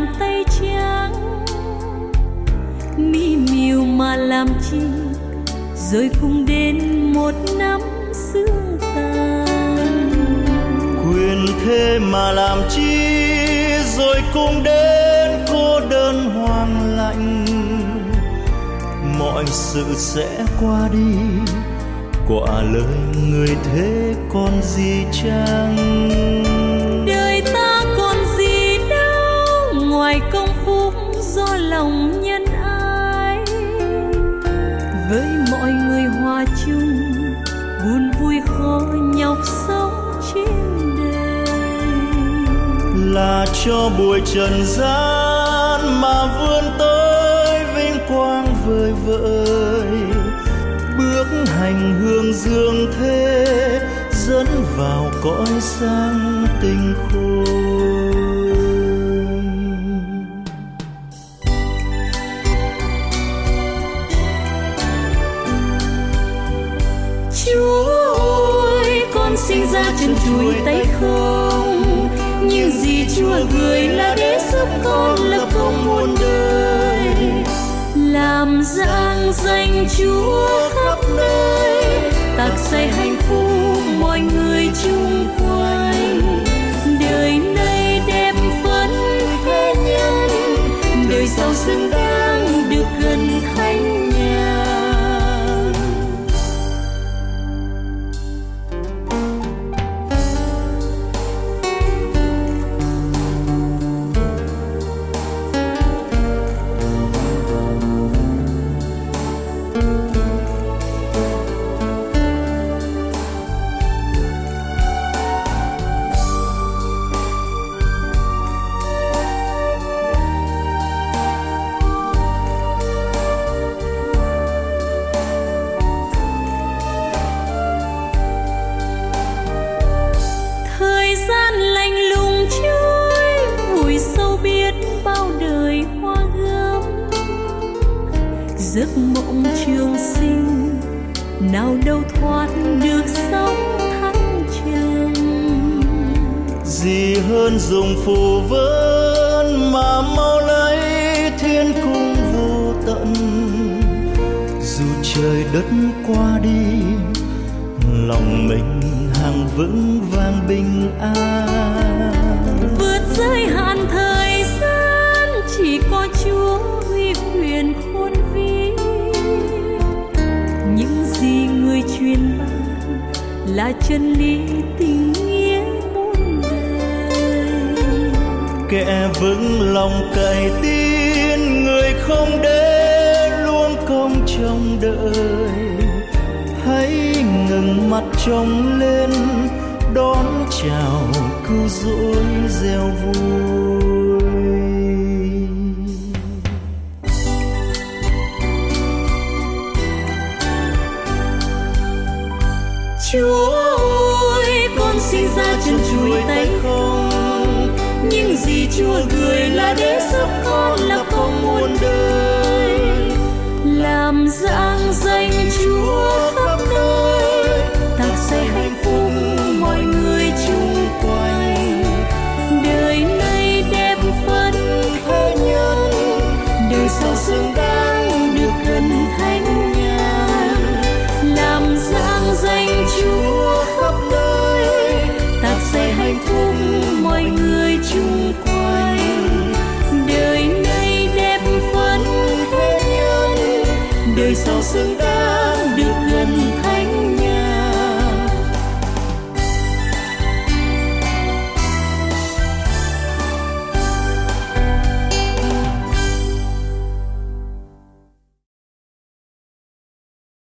làm tay trắng, mỹ miều mà làm chi, rồi cùng đến một năm sương tàn. Quyền thế mà làm chi, rồi cùng đến cô đơn hoang lạnh. Mọi sự sẽ qua đi, quả lời người thế còn gì chăng? Đời ta còn gì đâu ngoài công phúc do lòng nhân ái. Với mọi người hòa chung, buồn vui khó nhọc sống trên đời. Là cho buổi trần gian mà vươn tới vinh quang vời vợi, bước hành hương dương thế dẫn vào cõi sang tình khôi. Chúa ơi, con sinh ra chân chuối tay không, nhưng gì Chúa gửi là để giúp con lập công muôn đời, làm rạng danh Chúa khắp nơi, tạc xây hạnh phúc mọi người chung quanh. Đời này đẹp vẫn thế nhân, đời sau xứng đáng được gần thánh nhà. Giấc mộng trường sinh nào đâu thoát được sóng thăng trầm. Gì hơn dùng phù vân mà mau lấy thiên cung vô tận. Dù trời đất qua đi, lòng mình hàng vững vàng bình an. Vượt giới hạn thời gian, chỉ có Chúa huy quyền khôn vi. Những gì người truyền ban là chân lý tình nghĩa muôn đời. Kẻ vững lòng cậy tin, người không để luôn công trong đời. Hãy ngừng mặt trông lên, đón chào cứu rỗi gieo vui. Chúa ơi, con sinh ra chân chuối tay không, những gì Chúa gửi là để giúp con lập công muôn đời, làm rạng danh Chúa